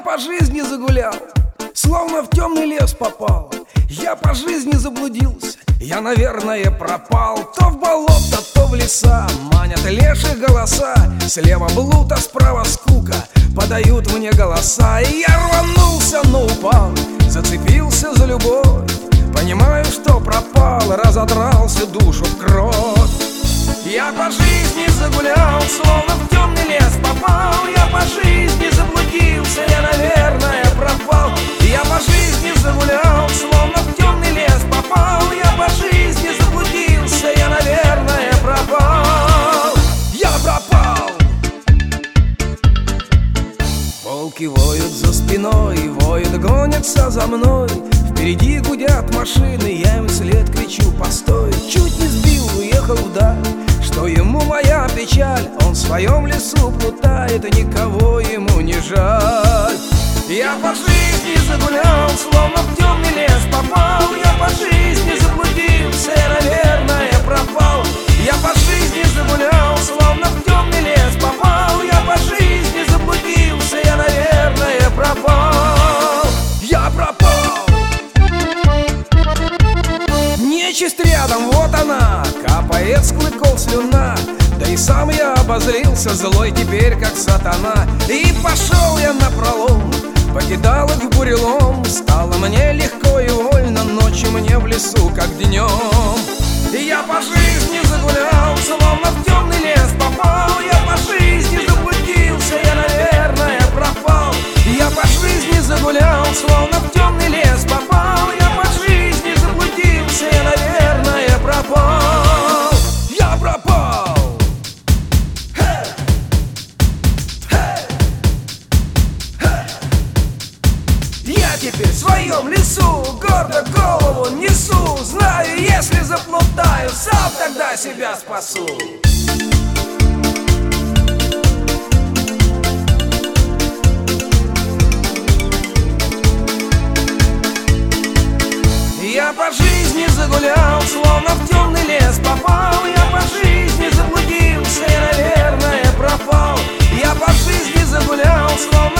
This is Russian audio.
по жизни загулял, словно в темный лес попал. Я по жизни заблудился, я, наверное, пропал. То в болото, то в леса манят лешие голоса. Слева блуд, а справа скука, подают мне голоса. И я рванулся, но упал, зацепился за любовь. Понимаю, что пропал, разодрался душу в кровь. Я по жизни загулял, словно в темный лес попал. Я по жизни заблудился, я, наверное, пропал. Я по жизни загулял, словно в темный лес попал. Я по жизни заблудился, я, наверное, пропал. Я пропал. Волки воют за спиной, воют, гонятся за мной. Впереди гудят машины, я им вслед кричу: постой. Чуть не сбил, уехал вдаль, что ему моя печаль. Он в своем лесу плутает, и никого ему не жаль. Я по жизни загулял, словно в темный лес попал. Я по жизни заблудился, я, наверное, пропал. Я по жизни загулял, словно в темный лес попал. Я по жизни заблудился, я, наверное, пропал. Я пропал. Нечисть рядом, вот она, капает с клыков слюна. Да и сам я обозрился, злой теперь как сатана. И пошел я напролом, покидал их в бурелом. Стало мне легко и вольно, ночью мне в лесу, как днем. И я по жизни загулял, словно в темный лес попал. Я по жизни заблудился, я, наверное, пропал. Я по жизни загулял, словно в темный лес попал. Я по жизни заблудился, я, наверное, пропал. Я пропал. Я теперь в своем лесу гордо голову несу. Знаю, если заплутаю, сам тогда себя спасу. Я по жизни загулял, словно в темный лес попал. Я по жизни заблудился, я, наверное, пропал. Я по жизни загулял, словно